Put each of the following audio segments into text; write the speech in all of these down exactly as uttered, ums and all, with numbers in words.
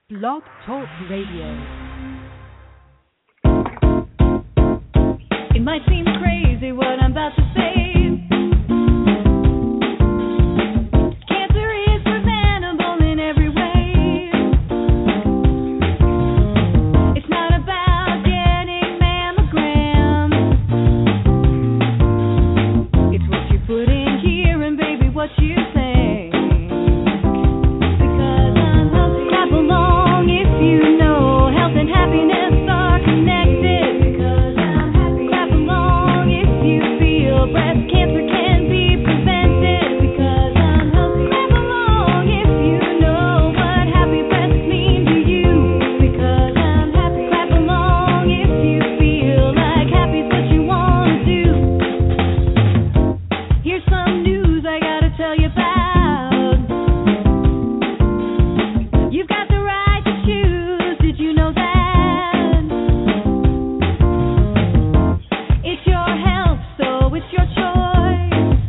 Blog Talk Radio. It might seem crazy what I'm about to say. Cancer is preventable in every way. It's not about getting mammograms. It's what you put in here and baby what you think. Because I'm healthy. Clap along if you know health and happiness are connected. Because I'm happy. Clap along if you feel breast cancer can be prevented. Because I'm healthy. Clap along if you know what happy breasts mean to you. Because I'm happy. Clap along if you feel like happy's what you want to do. Here's some news I gotta tell you about. You've got the right to choose. Did you know that? It's your health, so it's your choice.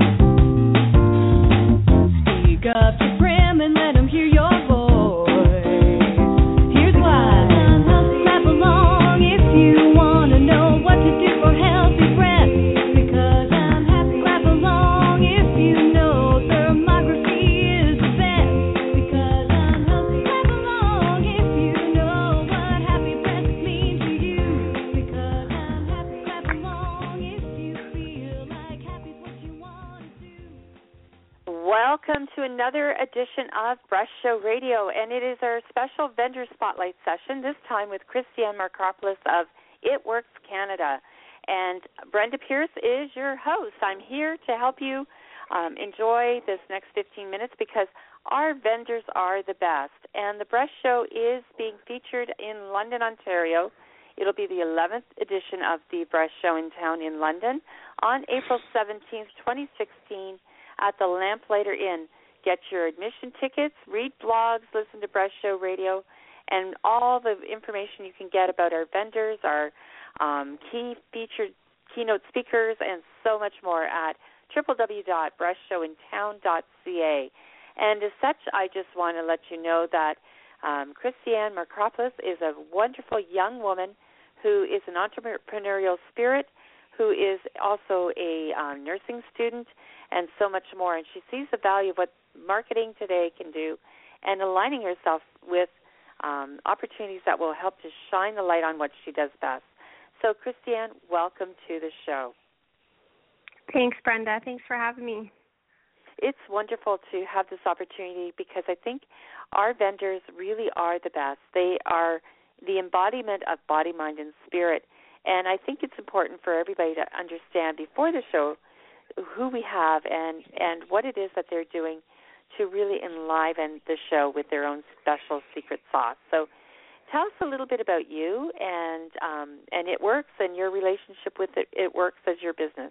Speak up to Prim and let him hear your voice. Here's why. Clap along if you want to know what to do for healthy breasts. Because I'm happy. Clap along if you know thermography is the best. Because I'm healthy. Clap along if you know what happy breasts mean to you. Because I'm happy. Clap along if you feel like happy's what you want to do. Welcome to another edition of Breast Show Radio, and it is our special vendor spotlight session, this time with Christiane Markopoulos of It Works Canada. And Brenda Pierce is your host. I'm here to help you um, enjoy this next fifteen minutes because our vendors are the best. And the Breast Show is being featured in London, Ontario. It'll be the eleventh edition of the Breast Show in town in London on April seventeenth, twenty sixteen at the Lamplighter Inn. Get your admission tickets, read blogs, listen to Breast Show Radio, and all the information you can get about our vendors, our um, key featured keynote speakers, and so much more at w w w dot breast show in town dot c a. And as such, I just want to let you know that um, Christiane Markopoulos is a wonderful young woman who is an entrepreneurial spirit, who is also a um, nursing student, and so much more. And she sees the value of what marketing today can do and aligning herself with um, opportunities that will help to shine the light on what she does best. So, Christiane, welcome to the show. Thanks, Brenda. Thanks for having me. It's wonderful to have this opportunity because I think our vendors really are the best. They are the embodiment of body, mind, and spirit. And I think it's important for everybody to understand before the show who we have and, and what it is that they're doing to really enliven the show with their own special secret sauce. So tell us a little bit about you and um, and It Works and your relationship with it, It Works as your business.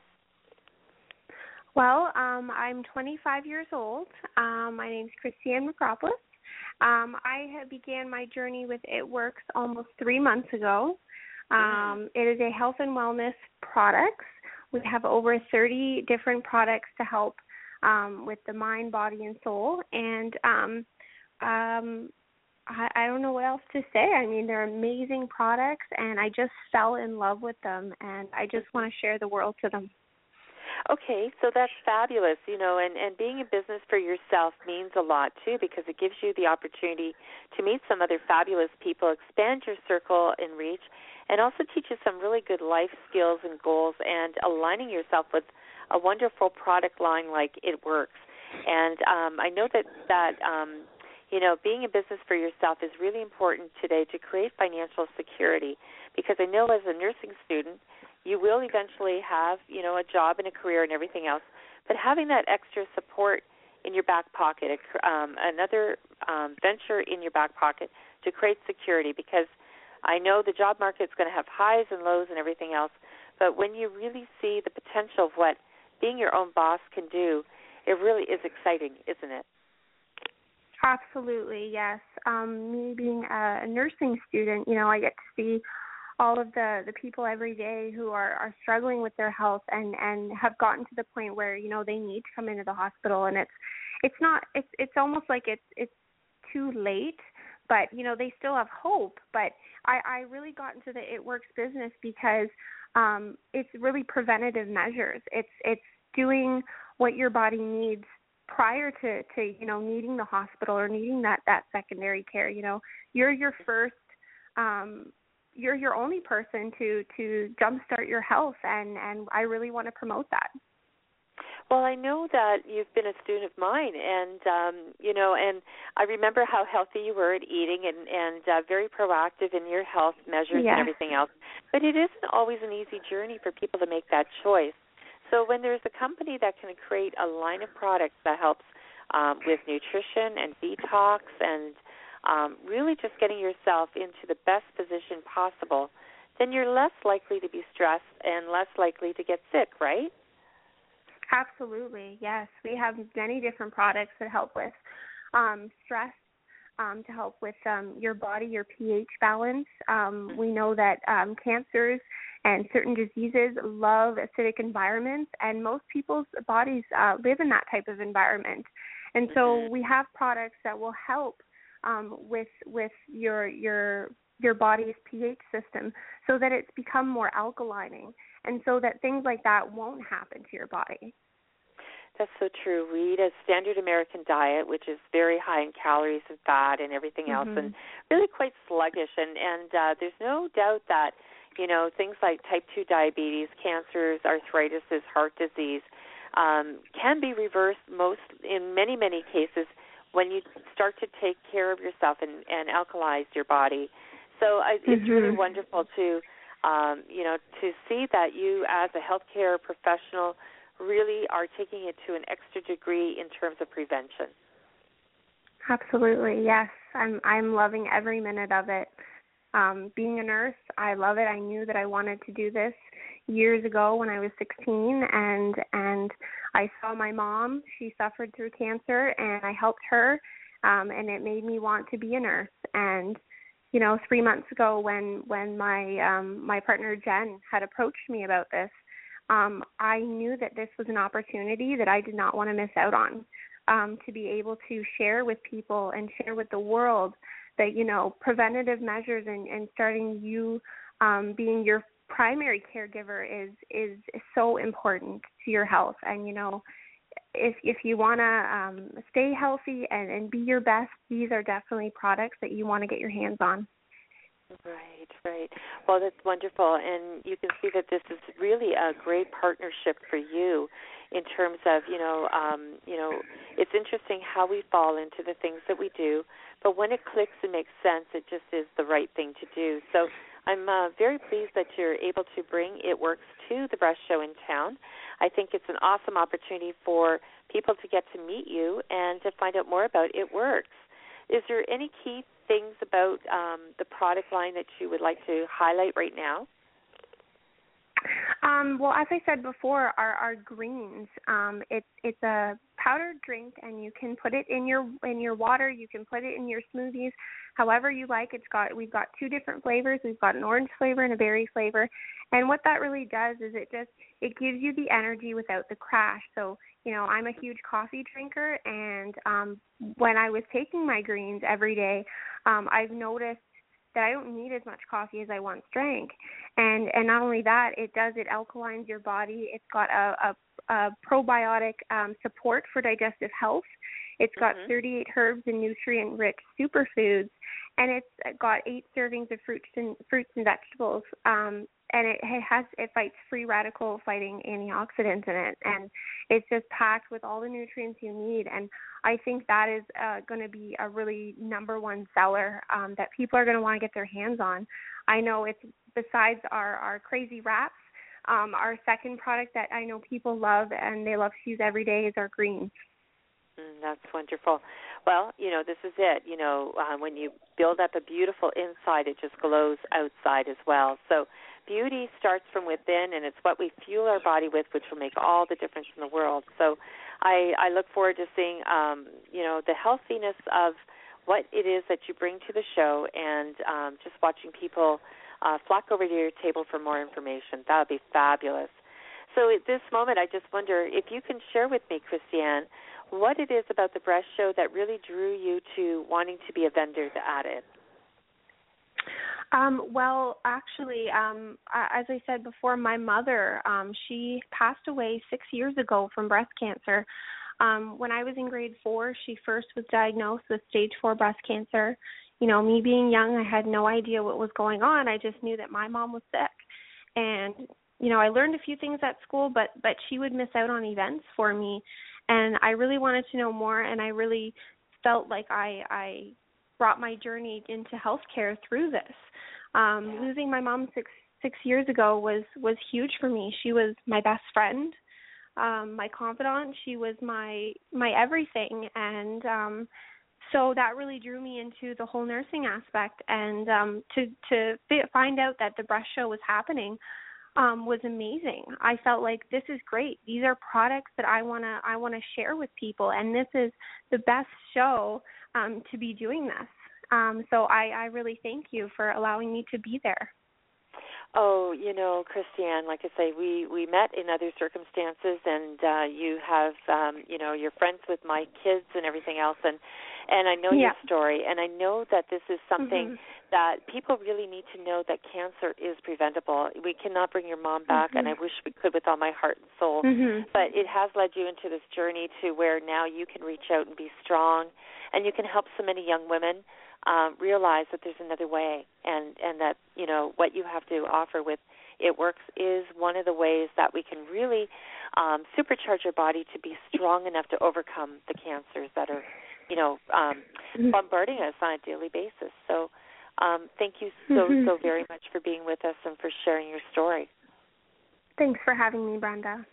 Well, um, I'm twenty-five years old. Um, my name's Christiane Markopoulos. Um, I had began my journey with It Works almost three months ago. Um, it is a health and wellness products. We have over thirty different products to help um, with the mind, body, and soul. And um, um, I, I don't know what else to say. I mean, they're amazing products, and I just fell in love with them, and I just want to share the world to them. Okay, so that's fabulous, you know, and, and being in business for yourself means a lot, too, because it gives you the opportunity to meet some other fabulous people, expand your circle and reach, and also teach you some really good life skills and goals and aligning yourself with a wonderful product line like It Works. And um, I know that, that um, you know, being in business for yourself is really important today to create financial security because I know as a nursing student, you will eventually have, you know, a job and a career and everything else, but having that extra support in your back pocket, um, another um, venture in your back pocket to create security because I know the job market is going to have highs and lows and everything else, but when you really see the potential of what being your own boss can do, it really is exciting, isn't it? Absolutely, yes. Um, me being a nursing student, you know, I get to see all of the, the people every day who are, are struggling with their health and, and have gotten to the point where, you know, they need to come into the hospital, and it's it's not it's it's almost like it's it's too late, but, you know, they still have hope. But I, I really got into the It Works business because um, it's really preventative measures. It's it's doing what your body needs prior to, to, you know, needing the hospital or needing that, that secondary care. You know, you're your first, um, you're your only person to, to jumpstart your health, and, and I really want to promote that. Well, I know that you've been a student of mine, and, um, you know, and I remember how healthy you were at eating and, and uh, very proactive in your health measures Yeah. and everything else. But it isn't always an easy journey for people to make that choice. So when there's a company that can create a line of products that helps um, with nutrition and detox and um, really just getting yourself into the best position possible, then you're less likely to be stressed and less likely to get sick, right? Absolutely, yes. We have many different products that help with um, stress, um, to help with um, your body, your pH balance. Um, we know that um, cancers and certain diseases love acidic environments, and most people's bodies uh, live in that type of environment. And so we have products that will help um, with with your your your body's pH system so that it's become more alkalining, and so that things like that won't happen to your body. That's so true. We eat a standard American diet, which is very high in calories and fat and everything else, Mm-hmm. and really quite sluggish. And, and uh, there's no doubt that, you know, things like type two diabetes, cancers, arthritis, heart disease um, can be reversed most in many, many cases when you start to take care of yourself and, and alkalize your body. So I, it's Mm-hmm. really wonderful to, um, you know, to see that you as a healthcare professional really are taking it to an extra degree in terms of prevention. Absolutely, yes. I'm I'm loving every minute of it. Um, being a nurse, I love it. I knew that I wanted to do this years ago when I was sixteen, and and I saw my mom. She suffered through cancer, and I helped her, um, and it made me want to be a nurse. And you know, three months ago, when when my um, my partner Jen had approached me about this, um, I knew that this was an opportunity that I did not want to miss out on. Um, to be able to share with people and share with the world that, you know, preventative measures and, and starting you um, being your primary caregiver is, is is so important to your health. And, you know, if if you want to um, stay healthy and, and be your best, these are definitely products that you want to get your hands on. Right, right. Well, that's wonderful, and you can see that this is really a great partnership for you in terms of, you know, um, you know, it's interesting how we fall into the things that we do, but when it clicks and makes sense, it just is the right thing to do. So I'm uh, very pleased that you're able to bring It Works to the Breast Show in town. I think it's an awesome opportunity for people to get to meet you and to find out more about It Works. Is there any key things about um, the product line that you would like to highlight right now? Um, well, as I said before, our, our greens, um, it's it's a powdered drink, and you can put it in your in your water. You can put it in your smoothies, however you like. It's got we've got two different flavors. We've got an orange flavor and a berry flavor, and what that really does is it just it gives you the energy without the crash. So, you know, I'm a huge coffee drinker, and um, when I was taking my greens every day, um, I've noticed that I don't need as much coffee as I once drank. And and not only that, it does, it alkalines your body. It's got a, a, a probiotic um, support for digestive health. It's got mm-hmm. thirty-eight herbs and nutrient-rich superfoods, and it's got eight servings of fruits and fruits and vegetables. Um, and it has it fights free radical fighting antioxidants in it, and it's just packed with all the nutrients you need. And I think that is uh, going to be a really number one seller um, that people are going to want to get their hands on. I know it's besides our, our crazy wraps, um, our second product that I know people love and they love to use every day is our greens. Mm, that's wonderful. Well, you know, this is it. You know, uh, when you build up a beautiful inside, it just glows outside as well. So beauty starts from within, and it's what we fuel our body with, which will make all the difference in the world. So I, I look forward to seeing, um, you know, the healthiness of what it is that you bring to the show, and um, just watching people uh, flock over to your table for more information. That would be fabulous. So at this moment, I just wonder if you can share with me, Christiane, what it is about the breast show that really drew you to wanting to be a vendor at it. Um, well, actually, um, as I said before, my mother, um, she passed away six years ago from breast cancer. Um, when I was in grade four, she first was diagnosed with stage four breast cancer. You know, me being young, I had no idea what was going on. I just knew that my mom was sick. And, you know, I learned a few things at school, but, but she would miss out on events for me. And I really wanted to know more, and I really felt like I, I brought my journey into healthcare through this. Um, yeah. Losing my mom six six years ago was, was huge for me. She was my best friend, um, my confidant. She was my my everything, and um, so that really drew me into the whole nursing aspect. And um, to to find out that the breast show was happening um, was amazing. I felt like this is great. These are products that I wanna I wanna share with people, and this is the best show um, to be doing this. Um, so I, I really thank you for allowing me to be there. Oh, you know, Christiane, like I say, we, we met in other circumstances, and uh, you have, um, you know, you're friends with my kids and everything else, and, and I know yeah. your story, and I know that this is something mm-hmm. that people really need to know, that cancer is preventable. We cannot bring your mom back, mm-hmm. and I wish we could with all my heart and soul, mm-hmm. but it has led you into this journey to where now you can reach out and be strong, and you can help so many young women Um, realize that there's another way, and, and that, you know, what you have to offer with It Works is one of the ways that we can really um, supercharge our body to be strong enough to overcome the cancers that are, you know, um, bombarding us on a daily basis. So um, thank you so, mm-hmm. so very much for being with us and for sharing your story. Thanks for having me, Brenda.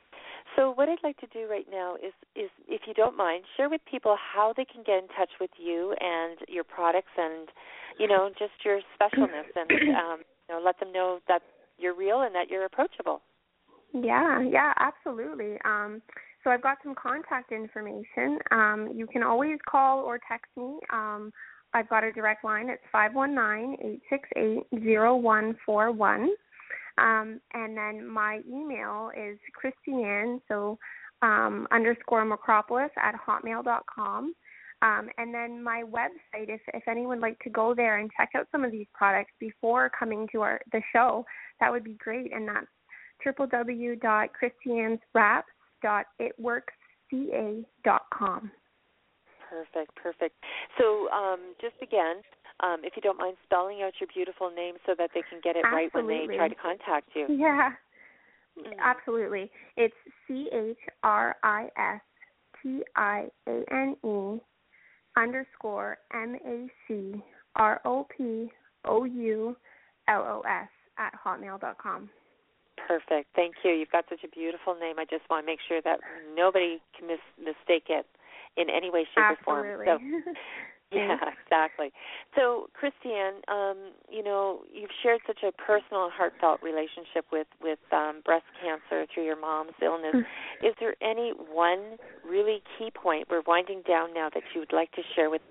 So what I'd like to do right now is, is, if you don't mind, share with people how they can get in touch with you and your products and, you know, just your specialness, and um, you know, let them know that you're real and that you're approachable. Yeah, yeah, absolutely. Um, so I've got some contact information. Um, you can always call or text me. Um, I've got a direct line. It's five one nine, eight six eight, zero one four one. Um, and then my email is Christiane, so um, underscore Macropolis at hotmail dot com. Um, and then my website, if, if anyone would like to go there and check out some of these products before coming to our the show, that would be great. And that's w w w dot christianes wraps dot it works c a dot com. Perfect, perfect. So um, just again, Um, if you don't mind spelling out your beautiful name so that they can get it absolutely. right when they try to contact you. Yeah, mm. absolutely. It's C H R I S T I A N E underscore M A C R O P O U L O S at hotmail dot com. Perfect. Thank you. You've got such a beautiful name. I just want to make sure that nobody can mis- mistake it in any way, shape, absolutely. or form. So, yeah, exactly. So, Christiane, um, you know, you've shared such a personal, heartfelt relationship with, with um, breast cancer through your mom's illness. Mm-hmm. Is there any one really key point, we're winding down now, that you would like to share with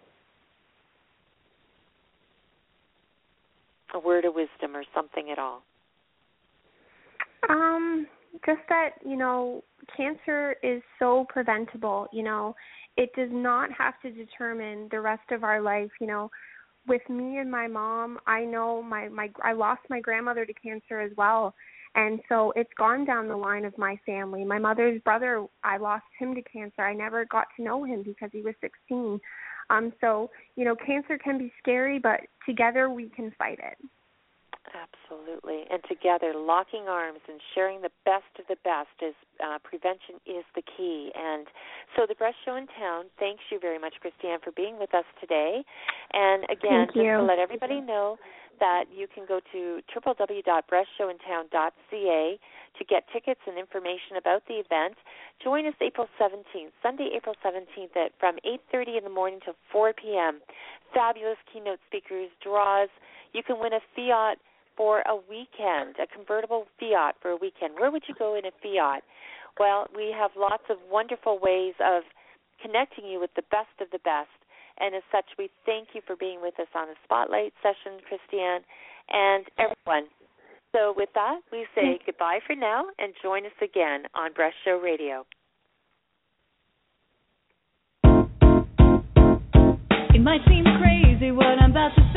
a word of wisdom or something at all? Um, just that, you know, cancer is so preventable, you know. It does not have to determine the rest of our life. You know, with me and my mom, I know my, my I lost my grandmother to cancer as well. And so it's gone down the line of my family. My mother's brother, I lost him to cancer. I never got to know him because he was sixteen. Um, so, you know, cancer can be scary, but together we can fight it. Absolutely. And together, locking arms and sharing the best of the best is uh, prevention is the key. And so the Breast Show in Town thanks you very much, Christiane, for being with us today. And again, Thank just you. to let everybody know that you can go to w w w dot breast show in town dot c a to get tickets and information about the event. Join us April seventeenth, Sunday, April seventeenth, at from eight thirty in the morning to four p.m. Fabulous keynote speakers, draws. You can win a Fiat for a weekend, a convertible Fiat for a weekend. Where would you go in a Fiat? Well, we have lots of wonderful ways of connecting you with the best of the best. And as such, we thank you for being with us on the Spotlight session, Christiane, and everyone. So with that, we say goodbye for now and join us again on Breast Show Radio. might seem crazy what I'm about to